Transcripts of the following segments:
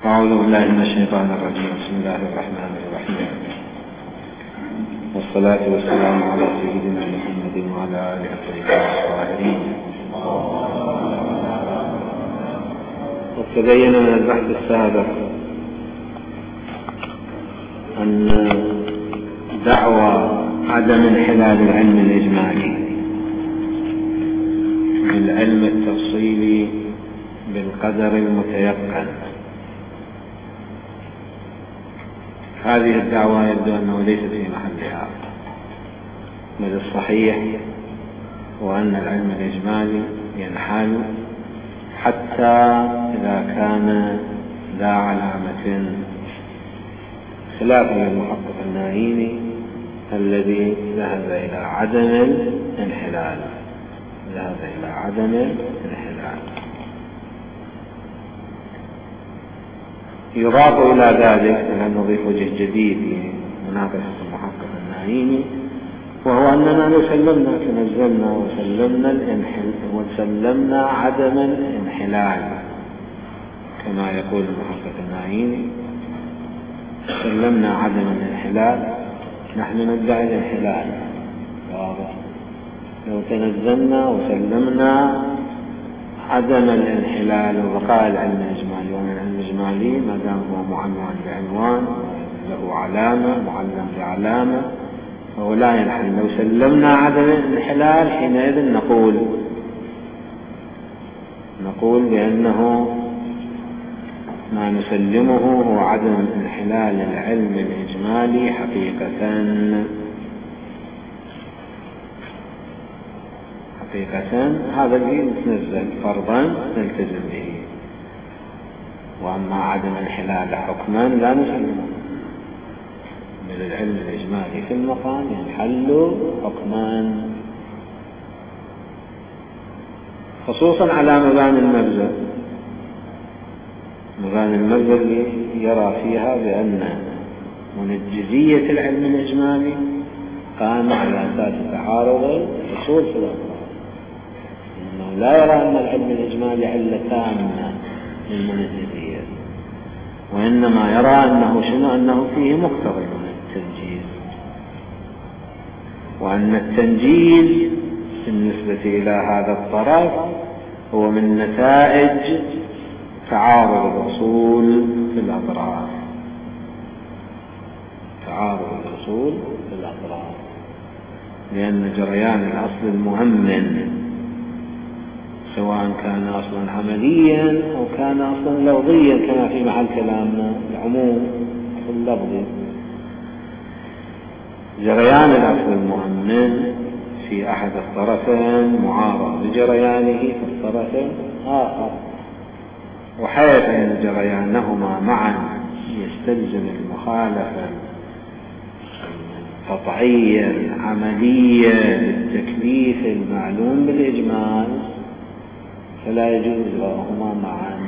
أعوذ بالله من الشيطان الرجيم. بسم الله الرحمن الرحيم، والصلاة والسلام على سيدنا محمد وعلى آله الطيبين الطاهرين. وتبين من البحث السابق أن دعوى عدم انحلال العلم الإجمالي بالعلم التفصيلي بالقدر المتيقن، هذه الدعوة يبدو أنه ليست في محلها، بل الصحيح وأن العلم الإجمالي ينحل حتى إذا كان ذا علامة، خلافا للمحقق النايني الذي ذهب إلى عدم الانحلال. يضاف إلى ذلك أن نضيف وجه جديد في مناقشة المحقق النايني، وهو أننا لو سلمنا تنزلنا وسلمنا عدم الانحلال كما يقول المحقق النايني، سلمنا عدم الانحلال، نحن ندعي الانحلال. واضح؟ لو تنزلنا وسلمنا عدم الانحلال وبقاء العلم الإجمالي، ومن العلم الإجمالي ما دام هو معنون بعنوان له علامة معلم بعلامة فهو لا ينحل. لو سلمنا عدم الانحلال حينئذ نقول بأنه ما نسلمه هو عدم انحلال العلم الإجمالي حقيقة. هذا اللي نتنزل فرضا نلتزم به، وأما عدم انحلال حكما لا نسلمه، بل العلم الإجمالي في المقام ينحل حكما، خصوصا على مباني المبزل اللي يرى فيها بأن منجزية العلم الإجمالي قام على أساس تعارض الأصول في الأمر، إنه لا يرى أن العلم الإجمالي علة تامة للمنجزية، وإنما يرى أنه فيه مقتضى من التنجيز، وأن التنجيز بالنسبة إلى هذا الطرف هو من نتائج تعارض الأصول في الأطراف. لأن جريان الأصل المهمن سواء كان أصلا عمليا أو كان أصلا لفظيا كما في محل كلامنا العموم في اللفظ، جريان الأصل المهمن في أحد الطرفين معارض بجريانه في الطرف آخر، وحيث أن جريانهما معا يستلزم المخالفة القطعية العملية للتكليف المعلوم بالإجمال، فلا يجوز إجراءهما معا.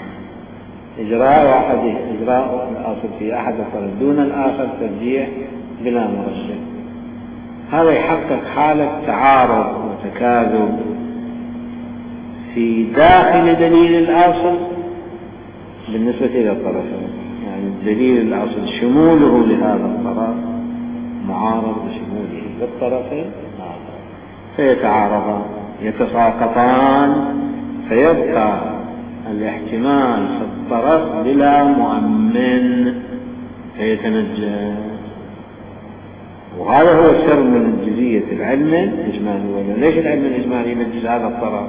إجراء الأصل في أحد الطرف دون الآخر ترجيح بلا مرشح، هذا يحقق حالة تعارض وتكاذب في داخل دليل الأصل بالنسبة إلى الطرفين، يعني الدليل الأصل شموله لهذا الطرف معارض بشموله للطرفين فيتعارضان يتساقطان، فيبقى الاحتمال في الطرف بلا مؤمن فيتنجى، وهذا هو سر من منجزية العلم الإجمالي. ولا ليش العلم الإجمالي ينجز هذا الطرف؟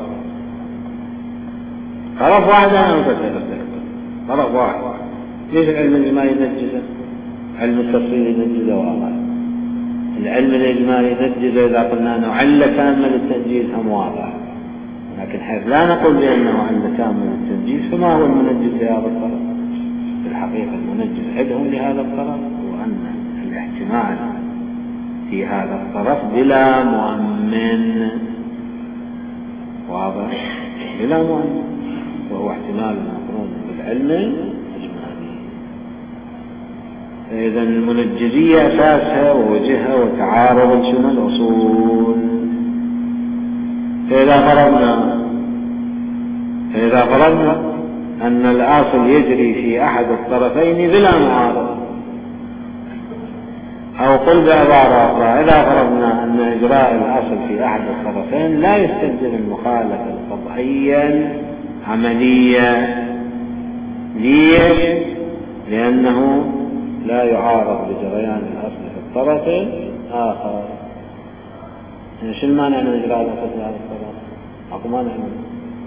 طرف واحد طرف واحد. ليش العلم الإجمالي ينجزه؟ علم التفصيل ينجزه واضح، العلم الإجمالي ينجزه إذا قلنا أنه علة تامة للتنجيز هم واضح، لكن حيث لا نقول بأنه علة تامة للتنجيز فما هو المنجز لهذا الطرف؟ في الحقيقة المنجز عندهم لهذا الطرف هو أن الاحتمال في هذا الطرف بلا مؤمن، واضح؟ بلا مؤمن، وهو احتمال مقرون بالعلم الإجمالي. فإذا المنجزية أساسها ووجهها وتعارض شنو الأصول. فإذا فرضنا أن الأصل يجري في أحد الطرفين بلا معارضة. أو قل بعبارة أخرى: إذا فرضنا أن إجراء الأصل في أحد الطرفين لا يستلزم المخالفة قطعيا عمليا. ليش؟ لأنه لا يعارض بجريان الأصل في الطرف الآخر. يعني شو المانع من إجراء الأصل في هذا الطرف؟ أكو مانع منه.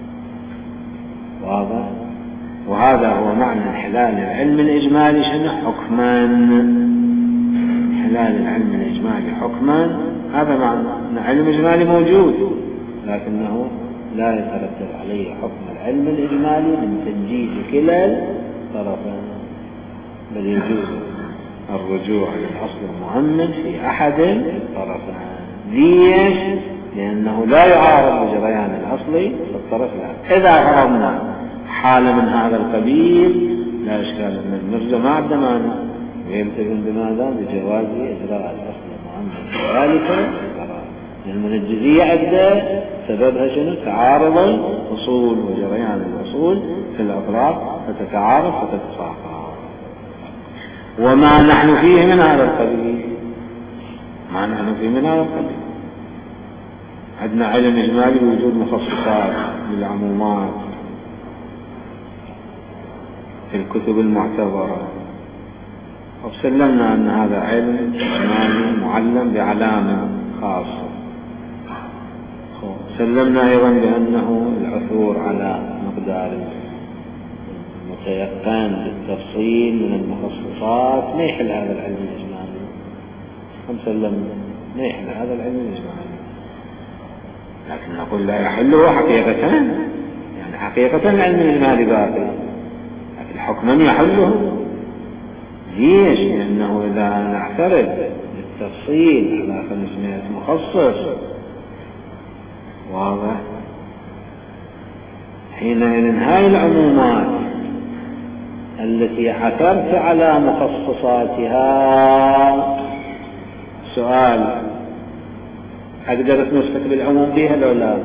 واضح؟ وهذا هو معنى انحلال العلم الإجمالي. شنو؟ حكما. انحلال العلم الإجمالي حكما، هذا معنى أن العلم الإجمالي موجود لكنه لا يترتب عليه حكم العلم الإجمالي من تنجيز كلا الطرفين، بل يجوز الرجوع للأصل المؤمن في أحد الطرفين. ليش؟ لأنه لا يعارض بجريان الأصل في الطرف الآخر. إذا فرضنا حالة من هذا القبيل لا إشكال أن المرجع ما عنده مانع ويلتزم بماذا؟ بجواز إجراء الأصل المؤمن في ذلك. المنجزية عدة سببها شنو؟ تعارض الأصول وجريان الأصول في الأطراف فتتعارض فتتساقط. وما نحن فيه من هذا القبيل، ما نحن فيه من هذا القبيل. عندنا علم إجمالي بوجود مخصصات للعمومات في الكتب المعتبرة، وسلمنا أن هذا علم إجمالي معلم بعلامة خاصة. سلمنا أيضا بأنه العثور على مقدار متيقن بالتفصيل من المخصصات ما يحل هذا العلم الإجمالي. هم سلمنا ما يحل هذا العلم الإجمالي، لكن نقول لا يحله حقيقة. يعني حقيقة العلم الإجمالي باقي، لكن حكما يحله. ليش؟ لأنه إذا نعترف بالتفصيل على 500 مخصص، واضح، حينئذ هاي العمومات التي عثرت على مخصصاتها، سؤال: أقدر أتمسك بالعموم فيها لو لا؟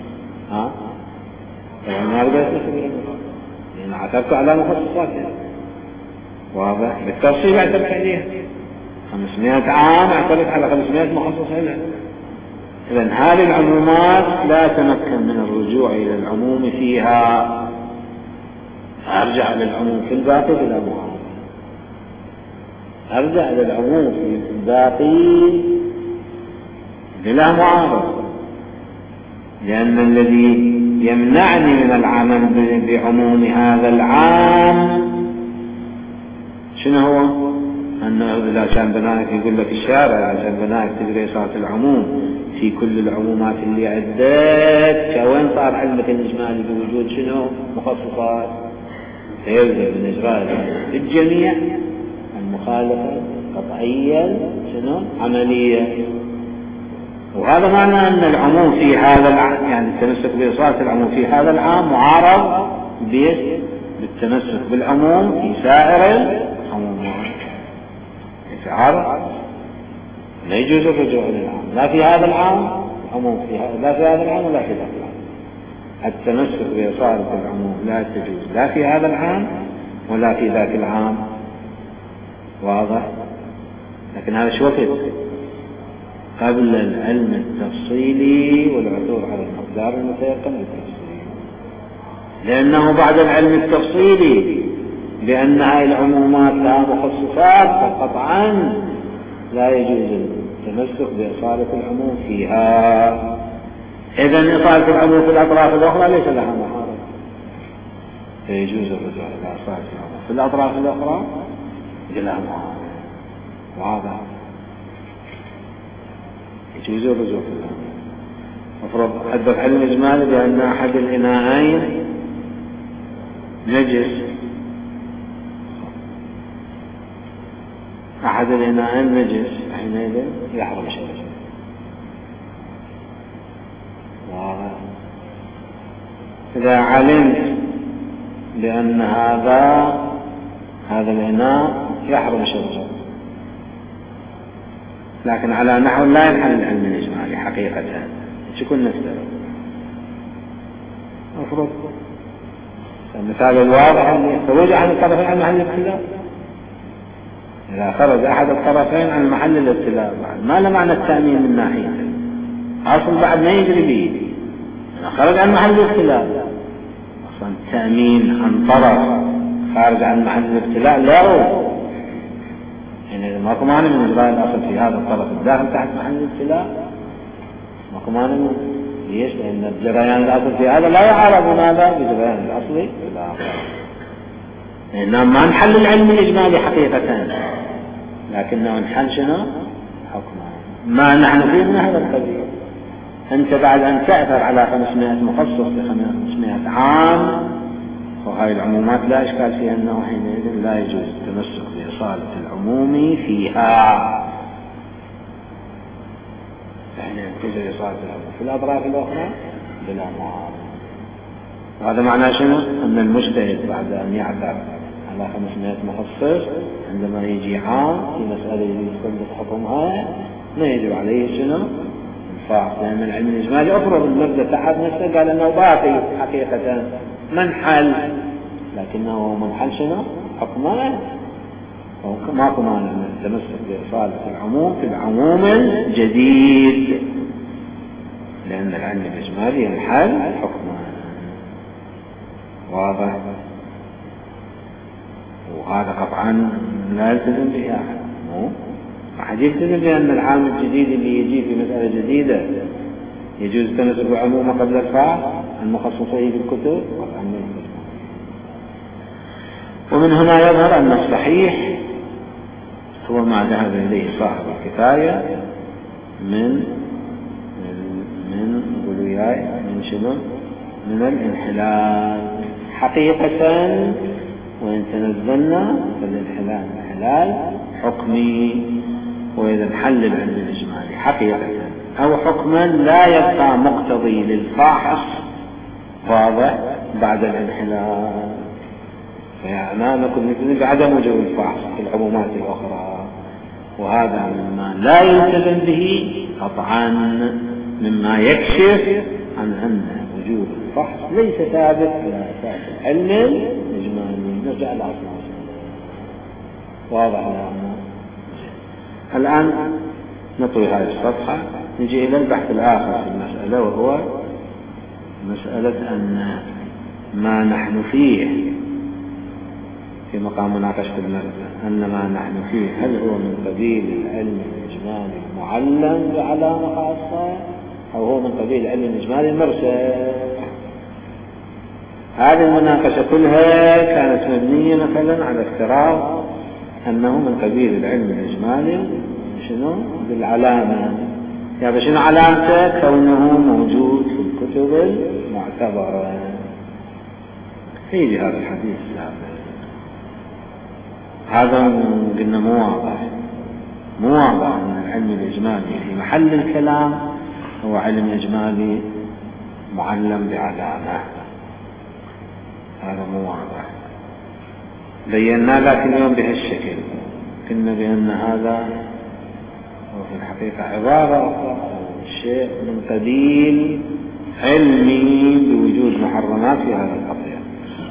طبعا ما أقدر أتمسك بالعموم لأن عثرت على مخصصاتها. واضح؟ بالتفصيل اعترف عليها 500 عام، اعترف على 500 مخصص هنا. إذن هذه العمومات لا تمكن من الرجوع إلى العموم فيها، أرجع للعموم في الباقي بلا معارضة. أرجع للعموم في الباقي بلا معارضة، لأن الذي يمنعني من العمل بعموم هذا العام شنو هو؟ أنه إذا كان بنائك يقول لك الشارع عشان بنائك تدري صارت العموم في كل العمومات اللي عدت، كوين صار علمك الإجمالي بوجود شنو؟ مخصصات. فيلزم من إجراء الجميع المخالفة قطعيا شنو؟ عملية. وهذا معنى أن العموم في هذا العام، يعني التمسك بإصالة العموم في هذا العام معارض بالتمسك بالعموم في سائر العمومات. يتعارض، لا يجوز الرجوع للعام لا في هذا العام العموم في هذا، لا في هذا العام ولا في ذاك العام. التمسك بإصالة العموم لا تجوز لا في هذا العام ولا في ذاك العام. واضح؟ لكن هذا شو وقت؟ قبل العلم التفصيلي والعثور على المقدار المتيقن بالتفصيل. لأنه بعد العلم التفصيلي بأن هذه العمومات لها مخصصات فقطعا لا يجوز التمسك بإصالة العموم فيها. إذن إصالة العموم في الأطراف الأخرى ليس لها معارضة، فيجوز الرجوع إلى إصالة العموم في الأطراف الأخرى لها معارضة. وهذا يجوز الرجوع في العموم. أفرض حدث علم إجمالي بأن أحد الإناءين نجس، أحد الإناءين نجس، حينئذ يحرم شربه. إذا علمت بأن هذا الإناء يحرم شربه، لكن على نحو لا ينحل العلم الإجمالي حقيقة، شكون نفترض؟ أفرض المثال الواضح اللي خروج أحد الطرفين عن محل الابتلاء. إذا خرج أحد الطرفين عن محل الابتلاء ما له معنى التأمين من ناحية أصل بعد ما يجري به. إذا خرج عن محل الابتلاء أصلا التأمين عن طرف خارج عن محل الابتلاء لا هو يعني ماكو معنى من إجراء الأصل في هذا الطرف الداخل تحت محل الابتلاء. ماكو معنى من ليش؟ لأن جريان الأصل في هذا لا يعارض ماذا بجريان الأصل في الآخر. لأنه ما نحل العلم الإجمالي حقيقة لكنه نحل شنو؟ حكمه ما نحن فيه من هذا القبيل. أنت بعد أن تأثر على 500 مخصص ل 500 عام وهذه العمومات لا إشكال فيها أنه حينئذ لا يجوز التمسك بإصالة العموم فيها. يعني يجوز إصالة العموم في الأطراف الأخرى بلا معارضة. وهذا معناه شنو؟ أن المجتهد بعد أن يعثر على 500 مخصص عندما يجي عام في مسألة يستنبط حكمها ما يجب عليه شنو؟ الفاحص. لأن العلم الإجمالي أفرض المبدأ تحت نفسه قال أنه باقي حقيقة منحل لكنه منحل شنو؟ حكمه. ماكو مانع من التمسك بإصالة العموم في العموم الجديد لأن العلم الإجمالي ينحل حكمه. واضح؟ وهذا قطعا لا يلتزم به أحد يلتزم بأن العام الجديد اللي يجي في مسألة جديدة يجوز التمسك بعمومه قبل الفاعل المخصصين في الكتب. ومن هنا يظهر أن الصحيح هو ما ذهب إليه صاحب الكفاية من غلوياي من شنو؟ من الانحلال حقيقة. وإن تنزلنا فالانحلال انحلال حكمي. وإذا انحل العلم الإجمالي حقيقة أو حكما لا يبقى مقتضي للفاحص واضح بعد الانحلال فيعني نكون بعدم وجود الفحص في العمومات الأخرى. وهذا مما لا يلتزم به قطعا مما يكشف عن أن وجود الفحص ليس ثابت على أساس العلم الإجمالي. نرجع لأصل واضح الآن نطوي هذه الصفحة نجي إلى البحث الآخر في المسألة وهو مسألة أن ما نحن فيه في مقام مناقشة المسألة أن ما نحن فيه هل هو من قبيل العلم الإجمالي المعلم بعلامة خاصة أو هو من قبيل العلم الإجمالي المرسل. هذه المناقشة كلها كانت مبنية مثلا على افتراض أنه من قبيل العلم الإجمالي شنو بالعلامة. يعني شنو علامته؟ كونه موجود في الكتب المعتبرة. يجي هذا الحديث هذا قلنا مو واضح أن العلم الإجمالي في محل الكلام هو علم إجمالي معلم بعلامة. هذا مو واضح بينا لكن اليوم بهالشكل قلنا بأن هذا هو في الحقيقة عبارة أخرى شيء من قبيل علمي بوجود محرمات في هذا القضية.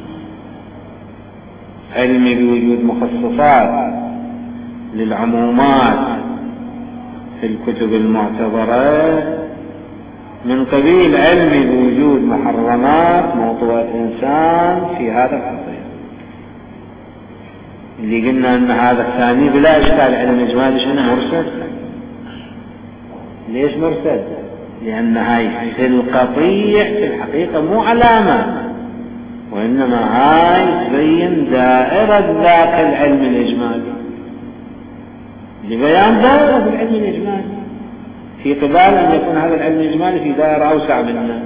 علمي بوجود مخصصات للعمومات في الكتب المعتبرة من قبيل علمي بوجود محرمات موضوع الإنسان في هذا القضية اللي قلنا أن هذا الثاني بلا إشكال علم إجمالي شنو مرسل. ليش مرسل؟ لأن هاي في القطيع في الحقيقة مو علامة وإنما هاي تبين دائرة ذاك العلم الإجمالي لبيان دائرة العلم الإجمالي في قبال أن يكون هذا العلم الإجمالي في دائرة أوسع منه.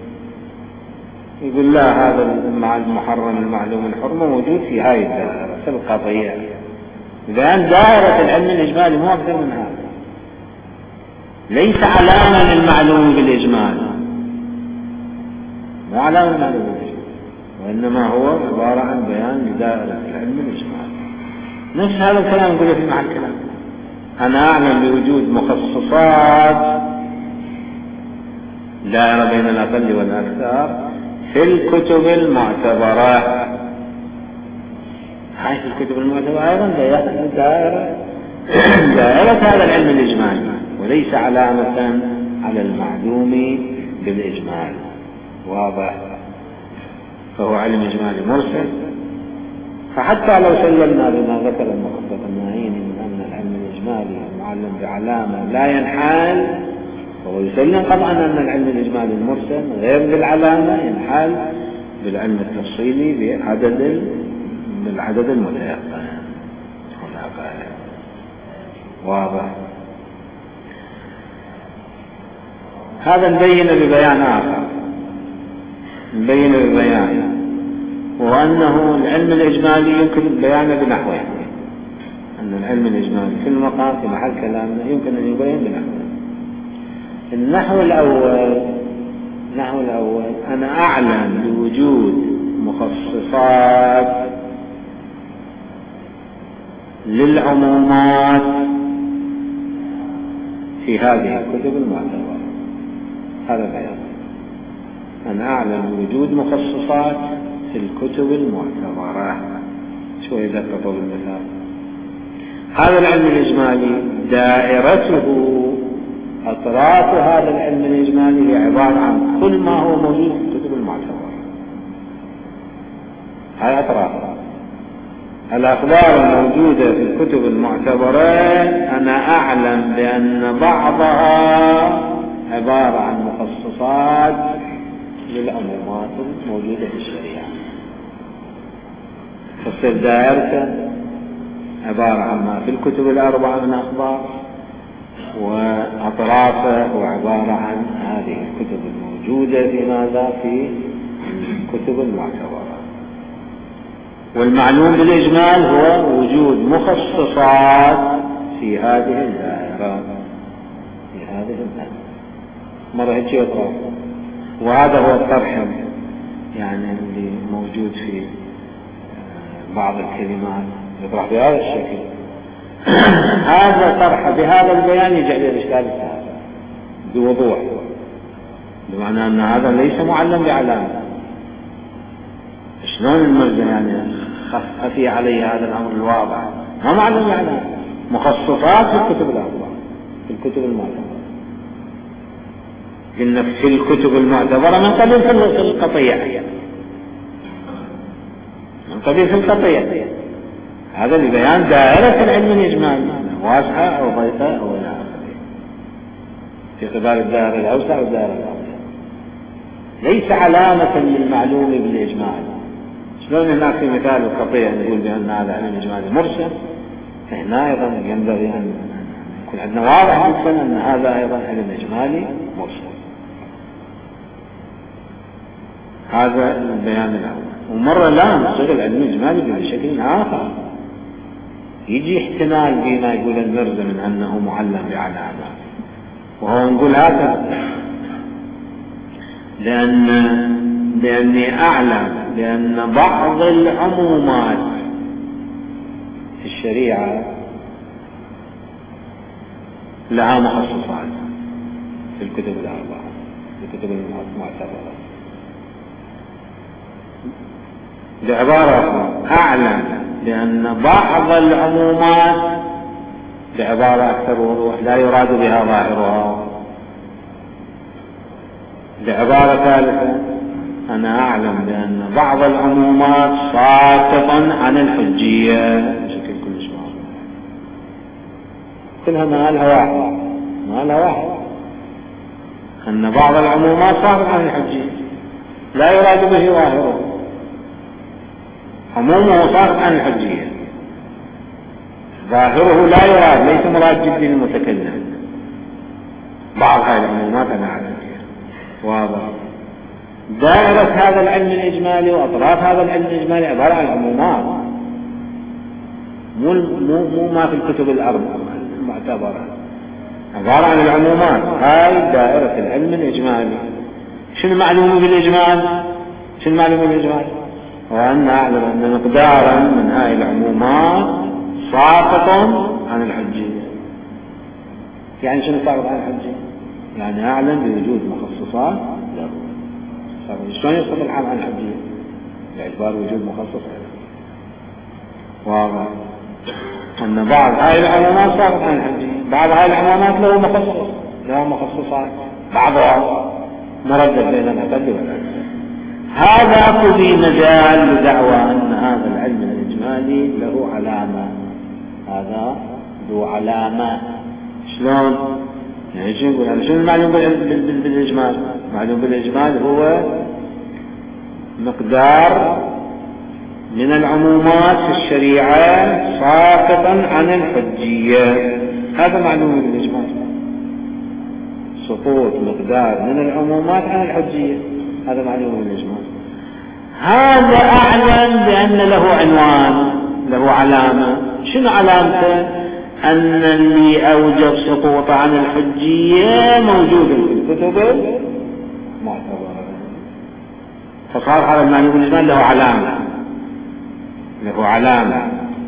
يقول لا هذا المحرم المعلوم الحرمة موجود في هاي الدائرة في القطيع. بيان دائرة العلم الإجمالي مو أكثر من هذا. ليس علامة للمعلوم بالإجمال مو علامة للمعلوم بالإجمال وإنما هو عبارة عن بيان لدائرة العلم الإجمالي. نفس هذا الكلام نقوله في محل كلام. أنا أعلم بوجود مخصصات دائرة بين الأقل والأكثر في الكتب المعتبرة. هاي في الكتب المعتبرة أيضا دائرة هذا العلم الإجمالي، وليس علامة على المعلوم بالإجمال. واضح؟ فهو علم إجمالي مرسل. فحتى لو سلمنا بما ذكر المخطط الناهيني من أن العلم الإجمالي المعلم بعلامة لا ينحال، وهو يسلم طبعا أن العلم الإجمالي المرسل غير بالعلامة، ينحال بالعلم التفصيلي بالعدد المتيقن. واضح؟ هذا نبين ببيان آخر، نبين ببيان، وهو أنه العلم الإجمالي يمكن بيانه بنحوين. أن العلم الإجمالي في المقام في محل كلامنا يمكن أن يبين بنحوين. النحو الأول أنا أعلم بوجود مخصصات للعمومات في هذه الكتب المعتبرة. هذا بيان. أنا أعلم بوجود مخصصات في الكتب المعتبرة. شو إذا تطول المثال؟ هذا العلم الإجمالي دائرته أطراف هذا العلم الإجمالي هي عبارة عن كل ما هو موجود في الكتب المعتبرة. هاي أطرافها. الأخبار الموجودة في الكتب المعتبرة أنا أعلم بأن بعضها عبارة عن مخصصات للعمومات الموجودة في الشريعة. تصير دائرته عبارة عن ما في الكتب الأربعة من أخبار، وأطرافه وعبارة عن هذه الكتب الموجودة في ماذا؟ في الكتب المعتبرة. والمعلوم بالإجمال هو وجود مخصصات في هذه الدائرة، في هذه الدائرة. مرة هيك يطرح، وهذا هو الطرح يعني اللي موجود في بعض الكلمات يطرح بهذا الشكل. هذا طرح بهذا البيان يجعل الإشكال السهل بوضوح، بمعنى أن هذا ليس معلم بعلامة. شلون المرجع يعني خفي عليه هذا الأمر الواضح؟ ما معلم بعلامة، مخصصات في الكتب الأربعة، في الكتب المعتبرة. قلنا في الكتب المعتبرة من قبل في القطيع، من قبل في القطيع. هذا لبيان دائرة العلم الإجمالي واسعة أو ضيقة أو إلى آخره، في قبال الدائرة الأوسع والدائرة الأوسع، ليس علامة للمعلوم بالإجمال. شلون هناك في مثال القطيع نقول بأن هذا علم إجمالي مرسل، فهنا أيضا ينبغي أن يكون عندنا واضح جدا أن هذا أيضا علم إجمالي مرسل. هذا البيان الأول. ومرة لا نصيغ العلم الإجمالي بشكل آخر، يجي احتمال بما يقول المرزا من أنه معلم بعلامة، وهو نقول هذا لأني أعلم بأن بعض العمومات في الشريعة لها مخصصات في الكتب الأربعة، في الكتب المعتبرة. بعبارة أعلم بأن بعض العمومات، بعبارة أكثر وضوح، لا يراد بها ظاهرها. بعبارة ثالثة أنا أعلم بأن بعض العمومات ساقط عن الحجية بشكل كلش واضح. كلها مالها واحد، أن بعض العمومات ساقط عن الحجية لا يراد به ظاهره، عمومه ساقط عن الحجية، ظاهره لا يراد، ليس مراد جدي المتكلم. بعض هذه العمومات أنا أعلم بها. واضح؟ دائرة هذا العلم الإجمالي وأطراف هذا العلم الإجمالي عبارة عن عمومات، مو ما في الكتب الأربعة المعتبرة، عبارة عن العمومات. هاي دائرة العلم الإجمالي. شنو المعلوم بالإجمال؟ شنو المعلوم بالإجمال؟ وأن أعلم أن مقدارا من هاي العمومات ساقط عن الحجية. يعني شنو ساقط عن الحجية؟ يعني أعلم بوجود مخصصات له. شلون يسقط العام عن الحجية؟ باعتبار وجود مخصص. واضح أن بعض هاي العمومات ساقط عن الحجية، بعض هاي العمومات له مخصص، له مخصصات، بعضها مردد بين الأقل والأكثر. هذا أكو في مجال لدعوى أن هذا العلم الإجمالي له علامة. هذا ذو علامة. شلون؟ يعني شو نقول؟ شنو المعلوم بالإجمال؟ معلوم بالإجمال هو مقدار من العمومات في الشريعة ساقطا عن الحجية. هذا معلوم بالإجمال، سقوط مقدار من العمومات عن الحجية، هذا معلوم بالإجمال. هذا أعلم بأن له عنوان، له علامة. شنو علامته؟ أن اللي أوجب سقوط عن الحجية موجود في الكتب المعتبرة. فصار هذا المعلوم بالإجمال له علامة، له علامة.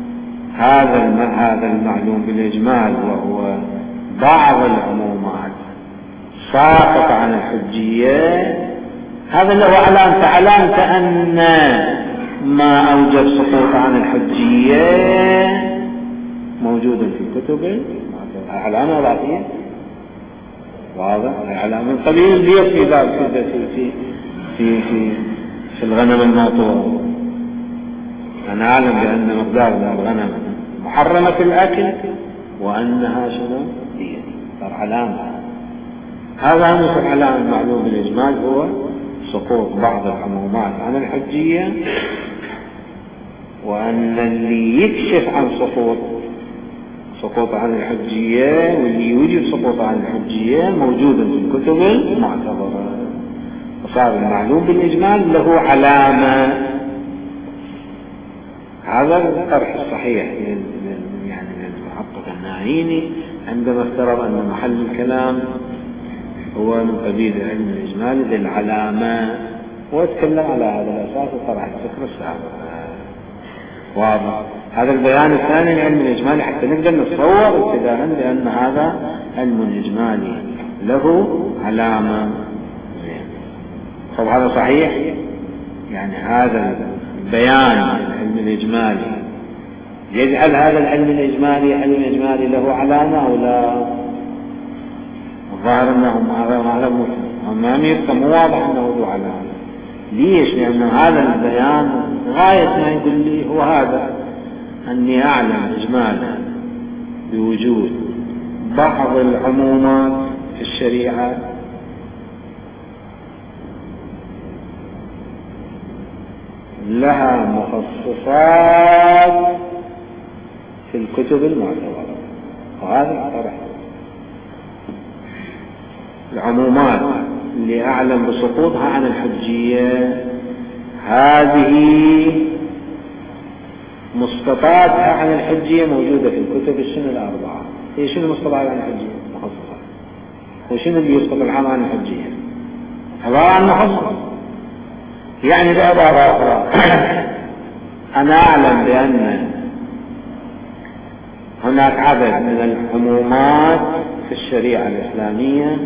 هذا المعلوم بالإجمال وهو بعض العمومات ساقط عن الحجية، هذا له علامة أن ما أوجب سقوط عن الحجية موجود في الكتب. علامة ذاتية واضح. علامة من قبيل البيض في باب في في في في الغنم الموطوع. أنا أعلم بأن مقدار الغنم محرمة في الأكل وأنها شنو؟ دية. صار علامة. هذا مثل علامة المعلوم بالإجمال هو سقوط بعض العمومات عن الحجية، وأن اللي يكشف عن سقوط عن الحجية واللي يوجد سقوط عن الحجية موجود في الكتب المعتبرة. وصار المعلوم بالإجمال له علامة. هذا الطرح الصحيح يعني المحقق الناعيني عندما افترض أن محل الكلام هو من قبيل العلم الإجمالي للعلامة، واتكلم على هذا الأساس وطرح الفكرة السابقة. واضح. هذا البيان الثاني للعلم الإجمالي حتى نقدر نتصور ابتداء بأن هذا علم إجمالي له علامة. طب هذا صحيح؟ يعني هذا البيان العلم الإجمالي يجعل هذا العلم الإجمالي علم إجمالي له علامة أو لا؟ الظاهر أنه ما يبقى مو واضح أنه له علامة. ليش؟ لأن هذا البيان غاية ما يقول لي هو هذا، أني أعلم إجمالا بوجود بعض العمومات في الشريعة لها مخصصات في الكتب المعتبرة. وهذا الطرح العمومات اللي أعلم بسقوطها عن الحجية هذه مسقطاتها عن الحجية موجودة في الكتب السنة الأربعة. هي شنو مسقطات عن الحجية؟ مخصصات. وشنو اللي يسقط العام عن الحجية؟ عبارة عن مخصص. يعني بعبارة أخرى أنا أعلم بأن هناك عدد من العمومات في الشريعة الإسلامية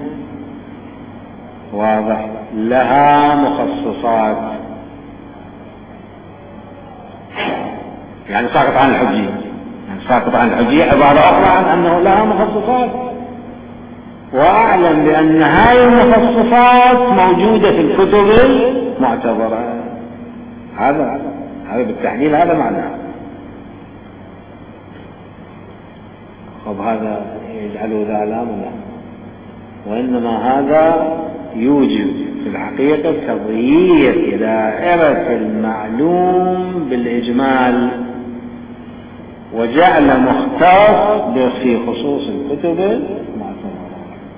واضح لها مخصصات، يعني ساقط عن الحجية. يعني ساقط عن الحجية عبارة أخرى عن أنه لها مخصصات، وأعلم بأن هذه المخصصات موجودة في الكتب المعتبرة. هذا بالتحليل هذا معناه. طب هذا يجعله ذا علامة؟ لا، وإنما هذا يوجب في الحقيقة تغيير دائرة المعلوم بالإجمال وجعل مختص في خصوص الكتب المعتبرة.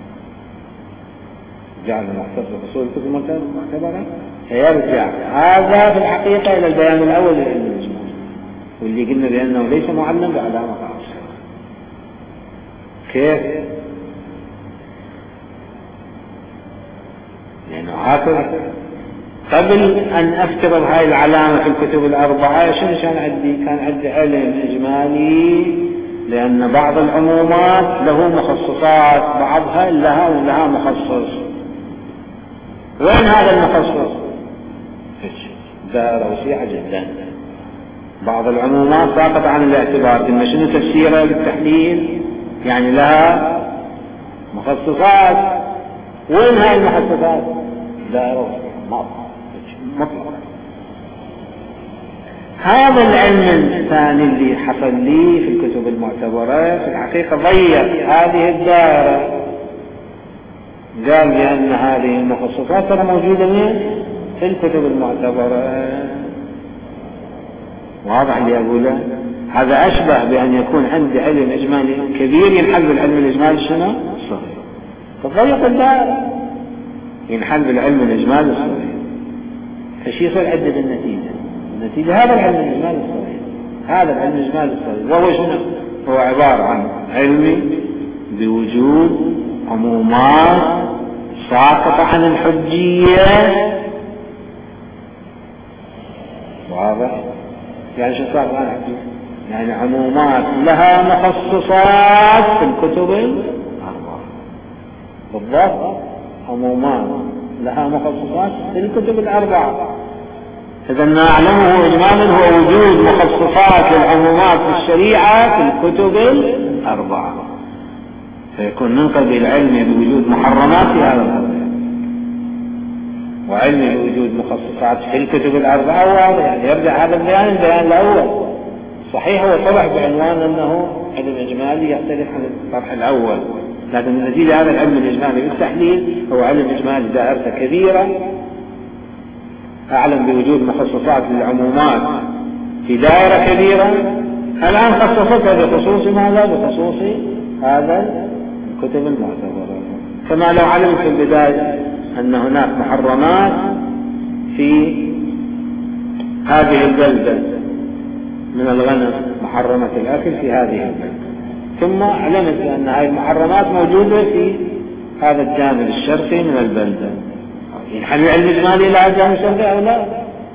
جعل مختص في خصوص الكتب المعتبرة فيرجع هذا في الحقيقة إلى البيان الأول للعلم الإجمالي، واللي قلنا بأنه ليس معلم بعلامة خاصة. كيف؟ لأنه هكذا قبل أن أفترض هاي العلامة في الكتب الأربعة شنو كان عندي علم إجمالي، لأن بعض العمومات له مخصصات، بعضها لها مخصص. وين هذا المخصص؟ الدائرة وسيعة جدا. بعض العمومات ساقط عن الاعتبار، قلنا شنو تفسيرها بالتحليل؟ يعني لها مخصصات. وين هاي المخصصات؟ دائرة وسيعة مطلقا. هذا العلم الثاني اللي حصل لي في الكتب المعتبرة في الحقيقة ضيق هذه الدائرة. قال بأن هذه المخصصات ترى موجودة في الكتب المعتبرة. واضح اللي أقوله؟ هذا أشبه بأن يكون عندي علم إجمالي كبير ينحل بالعلم الإجمالي شنو؟ الصغير. تضيق الدائرة ينحل بالعلم الإجمالي الصغير. فشي يصير عدد النتيجة هذا العلم الإجمالي الصغير. هذا العلم الإجمالي الصغير وهو شنو؟ هو عبارة عن علم بوجود عمومات ساقطة عن الحجية. واضح؟ يعني شو ساقطة عن الحجية؟ يعني عمومات لها مخصصات في الكتب الأربعة. بالضبط، عمومات لها مخصصات في الكتب الأربعة. إذا ما أعلمه إجمالا هو وجود مخصصات للعمومات في الشريعة في الكتب الأربعة، فيكون ننقل العلم بوجود محرمات في هذا القضية، وعلم بوجود مخصصات في الكتب الأربعة. واضح يعني يرجع هذا البيان الأول. صحيح هو طرح بعنوان أنه علم إجمالي يختلف عن الطرح الأول، لكن النتيجة هذا العلم الإجمالي بالتحليل هو علم إجمالي دائرته كبيرة، أعلم بوجود مخصصات للعمومات في دائرة كبيرة. الآن خصصتها بخصوص ماذا؟ بخصوص هذا الكتب المعتبرة. كما لو علمت في البداية أن هناك محرمات في هذه البلدة من الغنم، محرمة الأكل في هذه البلدة، ثم علمت أن هذه المحرمات موجودة في هذا الجانب الشرقي من البلدة. ينحل العلم الإجمالي إلى الجانب الشرقي أو لا؟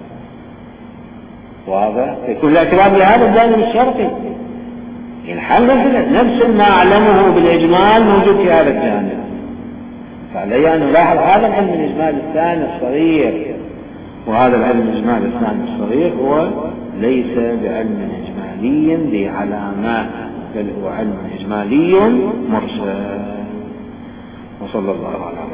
واضح؟ يكون الاعتبار لهذا الجانب الشرقي. ينحل نفس ما أعلمه بالإجمال موجود في هذا الجانب. فعلي أن نلاحظ هذا العلم الإجمالي الثاني الصغير، وهذا العلم الإجمالي الثاني الصغير هو ليس بعلم إجمالي ذي علامات، بل هو علم إجمالي مرسل. وصلى الله عليه وسلم.